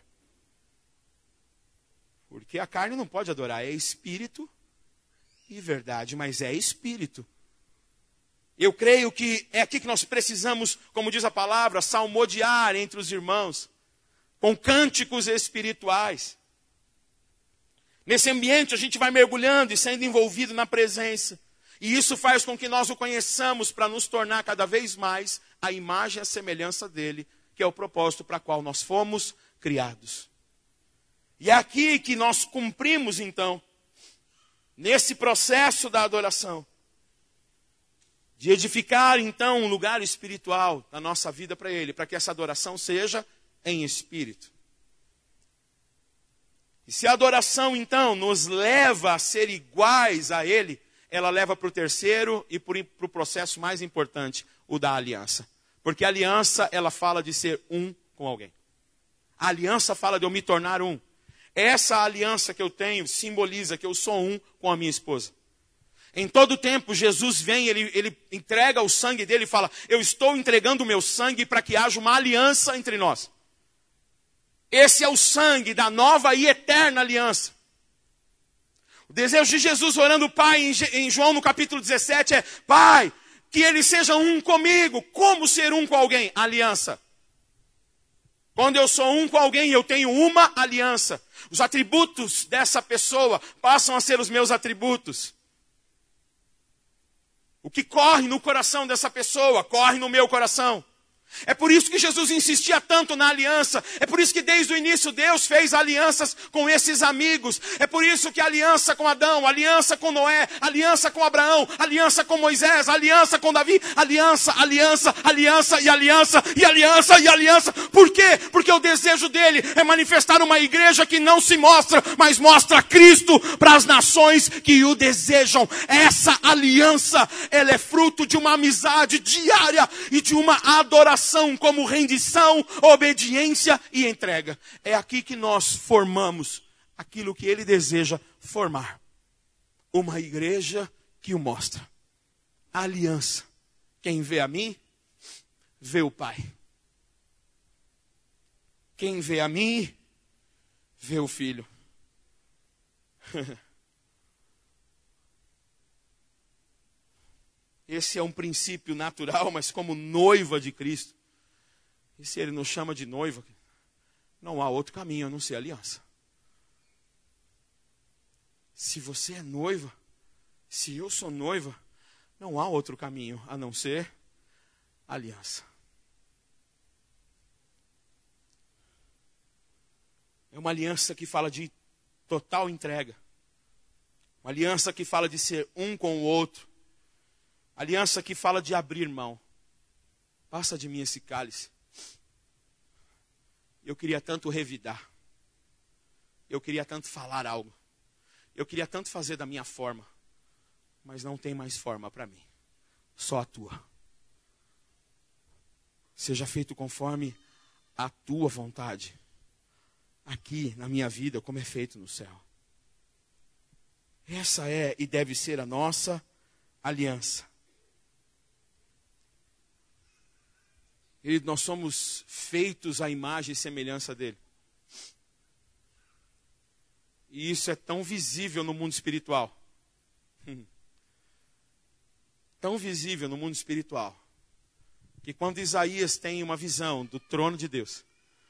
Porque a carne não pode adorar, é espírito e verdade, mas é espírito. Eu creio que é aqui que nós precisamos, como diz a palavra, salmodiar entre os irmãos, com cânticos espirituais. Nesse ambiente a gente vai mergulhando e sendo envolvido na presença. E isso faz com que nós o conheçamos para nos tornar cada vez mais a imagem e a semelhança dele, que é o propósito para o qual nós fomos criados. E é aqui que nós cumprimos, então, nesse processo da adoração, de edificar, então, um lugar espiritual da nossa vida para Ele, para que essa adoração seja em espírito. E se a adoração, então, nos leva a ser iguais a Ele, ela leva para o terceiro e para o processo mais importante, o da aliança. Porque a aliança, ela fala de ser um com alguém. A aliança fala de eu me tornar um. Essa aliança que eu tenho simboliza que eu sou um com a minha esposa. Em todo tempo, Jesus vem, ele, ele entrega o sangue dele e fala, eu estou entregando o meu sangue para que haja uma aliança entre nós. Esse é o sangue da nova e eterna aliança. O desejo de Jesus orando o Pai em, em João no capítulo dezessete é, Pai, que eles sejam um comigo. Como ser um com alguém? Aliança. Quando eu sou um com alguém, eu tenho uma aliança. Os atributos dessa pessoa passam a ser os meus atributos. O que corre no coração dessa pessoa, corre no meu coração. É por isso que Jesus insistia tanto na aliança. É por isso que desde o início Deus fez alianças com esses amigos. É por isso que aliança com Adão, aliança com Noé, aliança com Abraão, aliança com Moisés, aliança com Davi, aliança, aliança, aliança e aliança e aliança e aliança. Por quê? Porque o desejo dele é manifestar uma igreja que não se mostra, mas mostra Cristo para as nações que o desejam. Essa aliança, ela é fruto de uma amizade diária e de uma adoração como rendição, obediência e entrega. É aqui que nós formamos aquilo que ele deseja formar. Uma igreja que o mostra. A aliança. Quem vê a mim, vê o Pai. Quem vê a mim, vê o Filho. Esse é um princípio natural, mas como noiva de Cristo. E se ele nos chama de noiva, não há outro caminho a não ser aliança. Se você é noiva, se eu sou noiva, não há outro caminho a não ser aliança. É uma aliança que fala de total entrega. Uma aliança que fala de ser um com o outro. Aliança que fala de abrir mão. Passa de mim esse cálice. Eu queria tanto revidar. Eu queria tanto falar algo. Eu queria tanto fazer da minha forma. Mas não tem mais forma para mim. Só a tua. Seja feito conforme a tua vontade. Aqui na minha vida, como é feito no céu. Essa é e deve ser a nossa aliança. E nós somos feitos à imagem e semelhança dele. E isso é tão visível no mundo espiritual. tão visível no mundo espiritual, que quando Isaías tem uma visão do trono de Deus,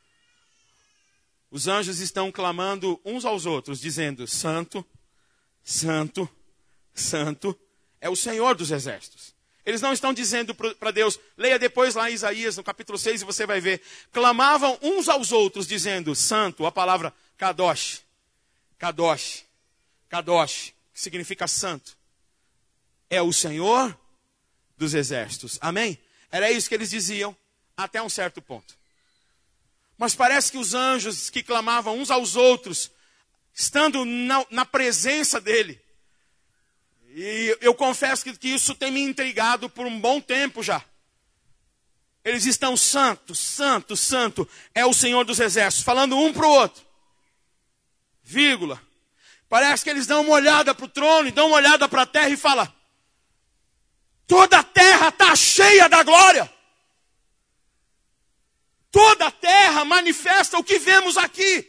os anjos estão clamando uns aos outros, dizendo: Santo, Santo, Santo é o Senhor dos exércitos. Eles não estão dizendo para Deus, leia depois lá em Isaías, no capítulo seis, e você vai ver. Clamavam uns aos outros, dizendo: Santo, a palavra Kadosh, Kadosh, Kadosh, que significa santo, é o Senhor dos exércitos. Amém? Era isso que eles diziam até um certo ponto. Mas parece que os anjos que clamavam uns aos outros, estando na, na presença dele, e eu confesso que, que isso tem me intrigado por um bom tempo já. Eles estão santo, santo, santo, é o Senhor dos exércitos, falando um para o outro. Vírgula. Parece que eles dão uma olhada para o trono, e dão uma olhada para a terra e falam: toda a terra está cheia da glória. Toda a terra manifesta o que vemos aqui.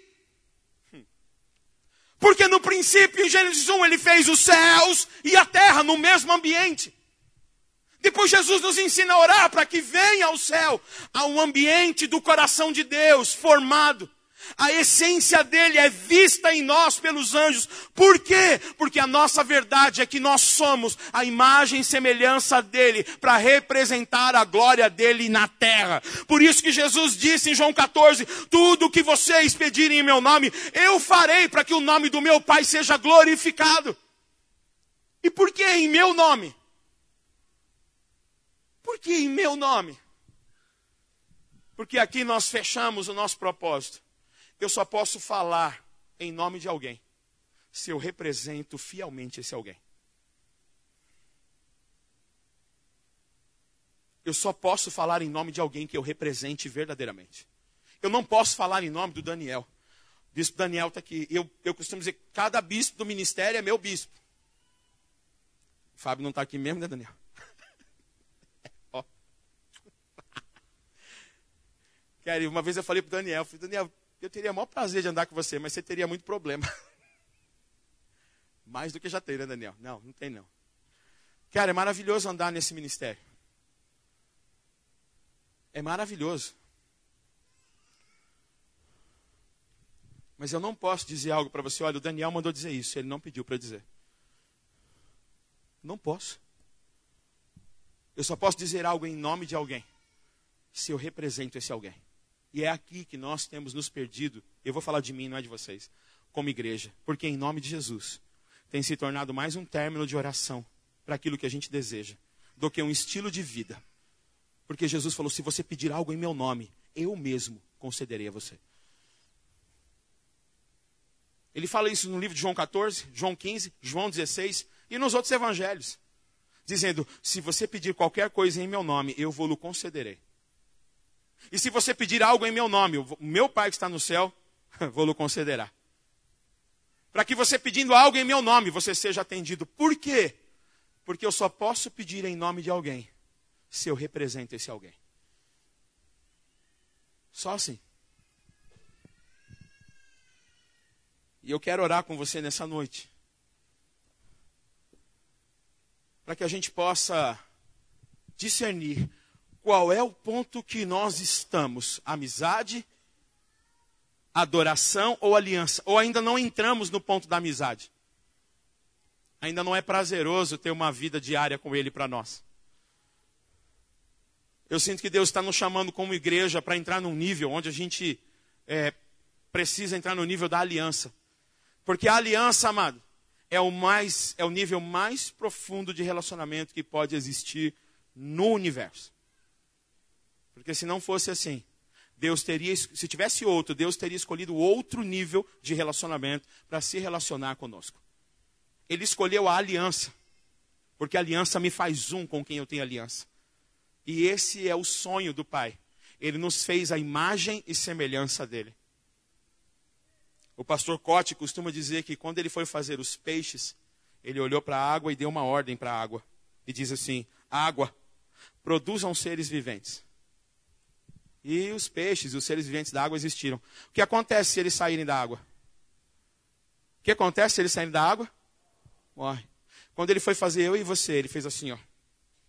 Porque no princípio, em Gênesis um, ele fez os céus e a terra no mesmo ambiente. Depois Jesus nos ensina a orar para que venha ao céu, a um ambiente do coração de Deus formado. A essência dele é vista em nós pelos anjos. Por quê? Porque a nossa verdade é que nós somos a imagem e semelhança dele, para representar a glória dele na terra. Por isso que Jesus disse em João catorze, tudo o que vocês pedirem em meu nome, eu farei para que o nome do meu Pai seja glorificado. E por que em meu nome? Por que em meu nome? Porque aqui nós fechamos o nosso propósito. Eu só posso falar em nome de alguém se eu represento fielmente esse alguém. Eu só posso falar em nome de alguém que eu represente verdadeiramente. Eu não posso falar em nome do Daniel. O bispo Daniel está aqui. Eu, eu costumo dizer que cada bispo do ministério é meu bispo. O Fábio não está aqui mesmo, né, Daniel? Ó. Cara, uma vez eu falei para o Daniel, eu falei: Daniel, eu teria o maior prazer de andar com você, mas você teria muito problema. Mais do que já tem, né, Daniel? Não, não tem não. Cara, é maravilhoso andar nesse ministério. É maravilhoso. Mas eu não posso dizer algo para você: olha, o Daniel mandou dizer isso, ele não pediu para dizer. Não posso. Eu só posso dizer algo em nome de alguém se eu represento esse alguém. E é aqui que nós temos nos perdido, eu vou falar de mim, não é de vocês, como igreja. Porque em nome de Jesus, tem se tornado mais um término de oração para aquilo que a gente deseja, do que um estilo de vida. Porque Jesus falou: se você pedir algo em meu nome, eu mesmo concederei a você. Ele fala isso no livro de João catorze, João quinze, João dezesseis e nos outros evangelhos. Dizendo: se você pedir qualquer coisa em meu nome, eu vou lhe concederei. E se você pedir algo em meu nome, o meu Pai que está no céu, vou lhe concederá. Para que você pedindo algo em meu nome, você seja atendido. Por quê? Porque eu só posso pedir em nome de alguém se eu represento esse alguém. Só assim. E eu quero orar com você nessa noite, para que a gente possa discernir qual é o ponto que nós estamos: amizade, adoração ou aliança? Ou ainda não entramos no ponto da amizade? Ainda não é prazeroso ter uma vida diária com Ele para nós. Eu sinto que Deus está nos chamando como igreja para entrar num nível onde a gente é, precisa entrar no nível da aliança. Porque a aliança, amado, é o, mais, é o nível mais profundo de relacionamento que pode existir no universo. Porque se não fosse assim, Deus teria, se tivesse outro, Deus teria escolhido outro nível de relacionamento para se relacionar conosco. Ele escolheu a aliança, porque a aliança me faz um com quem eu tenho aliança. E esse é o sonho do Pai. Ele nos fez a imagem e semelhança dele. O pastor Cote costuma dizer que quando ele foi fazer os peixes, ele olhou para a água e deu uma ordem para a água. E diz assim: água, produzam seres viventes. E os peixes e os seres viventes da água existiram. O que acontece se eles saírem da água? O que acontece se eles saírem da água? Morre. Quando ele foi fazer eu e você, ele fez assim, ó.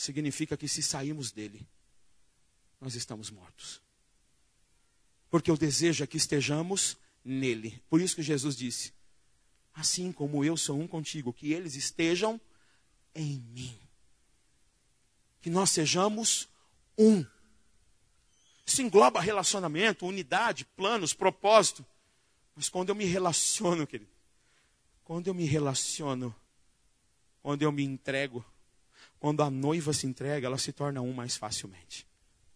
significa que se sairmos dele, nós estamos mortos. Porque o desejo é que estejamos nele. Por isso que Jesus disse, assim como eu sou um contigo, que eles estejam em mim. Que nós sejamos um. Isso engloba relacionamento, unidade, planos, propósito. Mas quando eu me relaciono, querido, quando eu me relaciono, quando eu me entrego, quando a noiva se entrega, ela se torna um mais facilmente.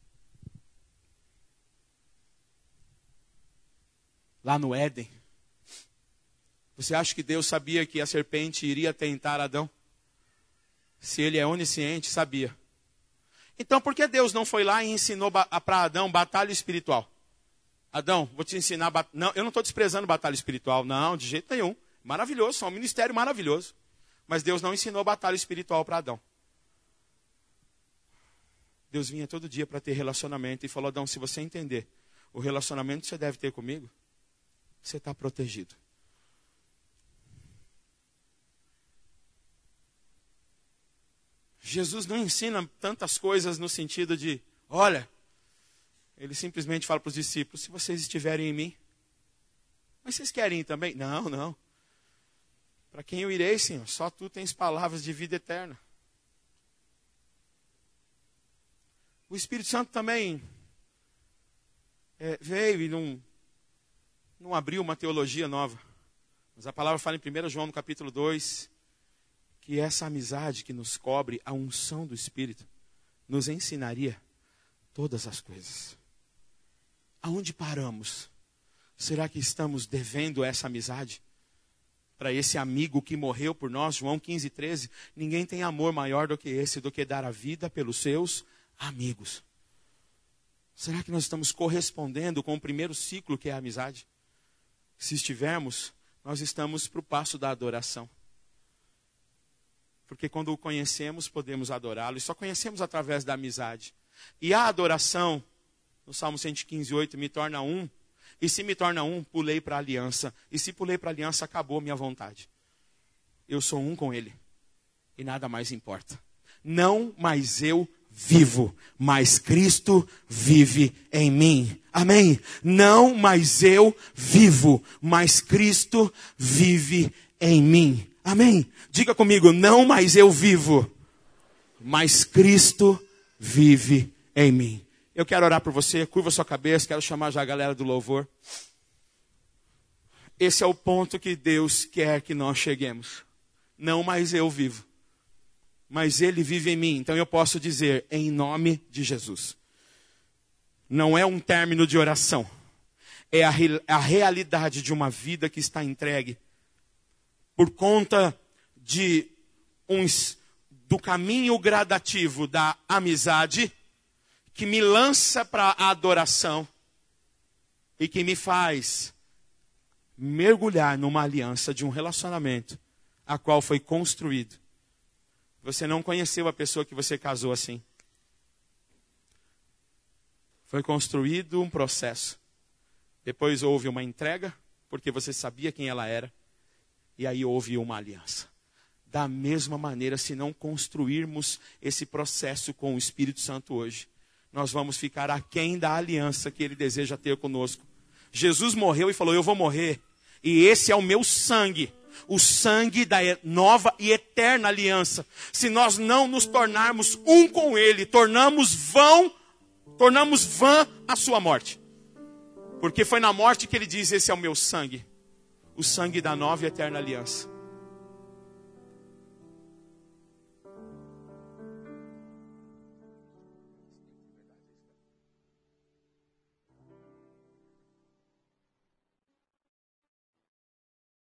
Lá no Éden, você acha que Deus sabia que a serpente iria tentar Adão? Se ele é onisciente, sabia. Então por que Deus não foi lá e ensinou para Adão batalha espiritual? Adão, vou te ensinar... Bat... Não, eu não estou desprezando batalha espiritual, não, de jeito nenhum. Maravilhoso, é um ministério maravilhoso. Mas Deus não ensinou batalha espiritual para Adão. Deus vinha todo dia para ter relacionamento e falou, Adão, se você entender o relacionamento que você deve ter comigo, você está protegido. Jesus não ensina tantas coisas no sentido de, olha, ele simplesmente fala para os discípulos, se vocês estiverem em mim, mas vocês querem ir também? Não, não. Para quem eu irei, Senhor? Só tu tens palavras de vida eterna. O Espírito Santo também é, veio e não, não abriu uma teologia nova. Mas a palavra fala em primeiro João, no capítulo dois, que essa amizade que nos cobre, a unção do Espírito, nos ensinaria todas as coisas. Aonde paramos? Será que estamos devendo essa amizade? Para esse amigo que morreu por nós, João quinze, treze, ninguém tem amor maior do que esse, do que dar a vida pelos seus amigos. Será que nós estamos correspondendo com o primeiro ciclo que é a amizade? Se estivermos, nós estamos para o passo da adoração. Porque quando o conhecemos, podemos adorá-lo. E só conhecemos através da amizade. E a adoração, no Salmo cento e quinze, oito, me torna um. E se me torna um, pulei para a aliança. E se pulei para a aliança, acabou a minha vontade. Eu sou um com ele. E nada mais importa. Não mais eu vivo, mas Cristo vive em mim. Amém? Não mais eu vivo, mas Cristo vive em mim. Amém? Diga comigo, não mais eu vivo, mas Cristo vive em mim. Eu quero orar por você, curva sua cabeça, quero chamar já a galera do louvor. Esse é o ponto que Deus quer que nós cheguemos. Não mais eu vivo, mas Ele vive em mim. Então eu posso dizer, em nome de Jesus. Não é um término de oração. É a, a realidade de uma vida que está entregue. Por conta de uns, do caminho gradativo da amizade, que me lança para a adoração e que me faz mergulhar numa aliança de um relacionamento a qual foi construído. Você não conheceu a pessoa que você casou assim. Foi construído um processo. Depois houve uma entrega, porque você sabia quem ela era. E aí houve uma aliança. Da mesma maneira, se não construirmos esse processo com o Espírito Santo hoje, nós vamos ficar aquém da aliança que Ele deseja ter conosco. Jesus morreu e falou, eu vou morrer. E esse é o meu sangue. O sangue da nova e eterna aliança. Se nós não nos tornarmos um com Ele, tornamos vão, tornamos vã a sua morte. Porque foi na morte que Ele diz, esse é o meu sangue. O sangue da nova e eterna aliança.